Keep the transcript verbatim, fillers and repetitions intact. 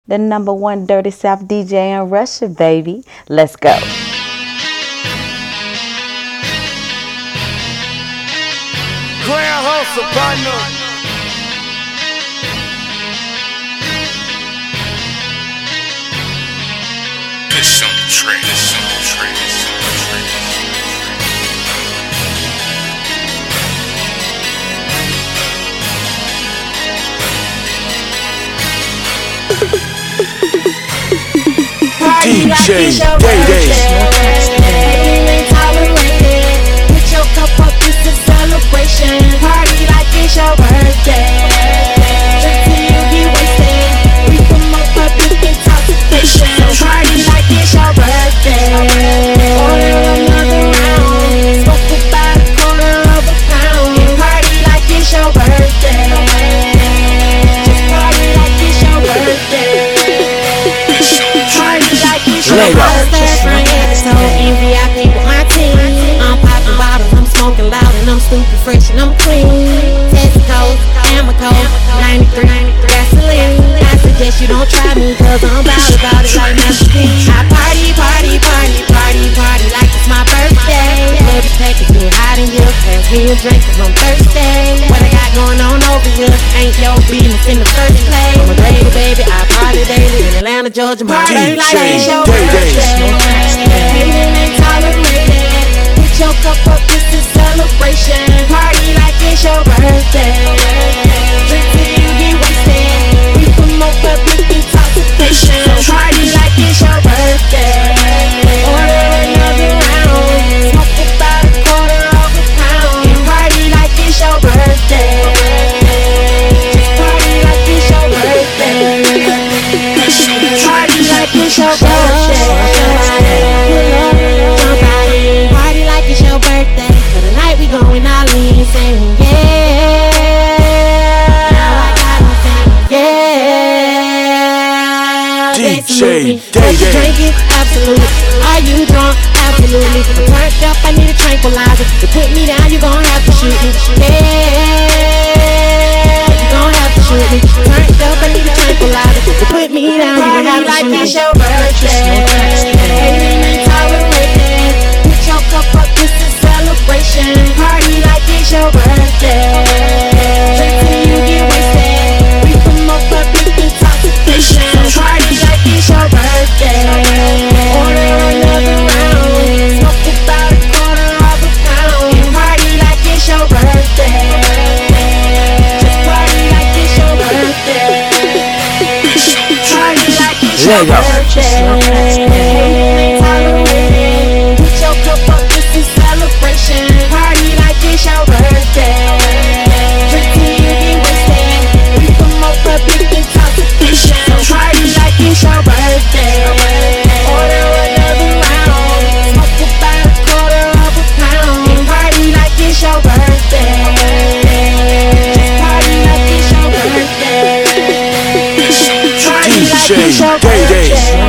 The number one Dirty South D J in Russia, baby. Let's go. Grand Hustle, partner. This on the track. This on the track. This D J Day Day. Ain't tolerated. Put your cup up, it's a celebration. Party like it's your birthday. Drink till you get wasted. We promote public intoxication. Party like it's your birthday. Order another round. Smoke about a quarter of a pound. And party like it's your birthday. Just party like it's your birthday. Later. So in V I P with my team. I'm popping bottles, I'm smoking loud, and I'm stupid fresh and I'm clean. Tesco's, Amoco, ninety-three, gasoline. I suggest you don't try me, cause I'm about it, about it like Master P. I party, party, party, party, party like it's my birthday. Love the pack is getting hot in here, pass me a drink cause I'm thirsty. What I got going on over here ain't your business in the first place. I'm a lady, baby, I party daily in Atlanta, Georgia. My D J birthday. Day Day. Hating ain't tolerated. Put your cup up, it's a celebration. Party like it's your birthday. Drink till you get wasted. We promote public intoxication. Party like it's your birthday. Order another round. Smoke about a quarter of a pound. And party like it's your birthday. Just party like it's your birthday. Party like it's your birthday. Party like it's your birthday. For the night we going all in, saying yeah. Now I got me saying yeah. D J Absolutely. Day Are you Day. drinking? Absolutely. Are you drunk? Absolutely. If I'm turned up, I need a tranquilizer. To put me down, you gon' have to shoot me. Yeah. You gon' have to shoot me. Turned up, I need a tranquilizer. To put me down, you gon' have to shoot me. Party like it's your birthday. Hating ain't tolerated. Put your cup up, it's a celebration. Party like it's your birthday. Drink till you get wasted. We promote public intoxication. Party like it's your birthday. Order another round. Smoke about a quarter of a pound. And party like it's your birthday. Just party like it's your birthday. Party like it's your Later. birthday. Ain't tolerated. Put your cup up, it's a celebration. Party like it's your birthday. Drink till you get wasted. We promote public intoxication. Party like it's your birthday. Order another round. Smoke about a quarter of a pound. And party like it's your birthday. Just party like it's your birthday. Party like it's your D J Day Day. birthday.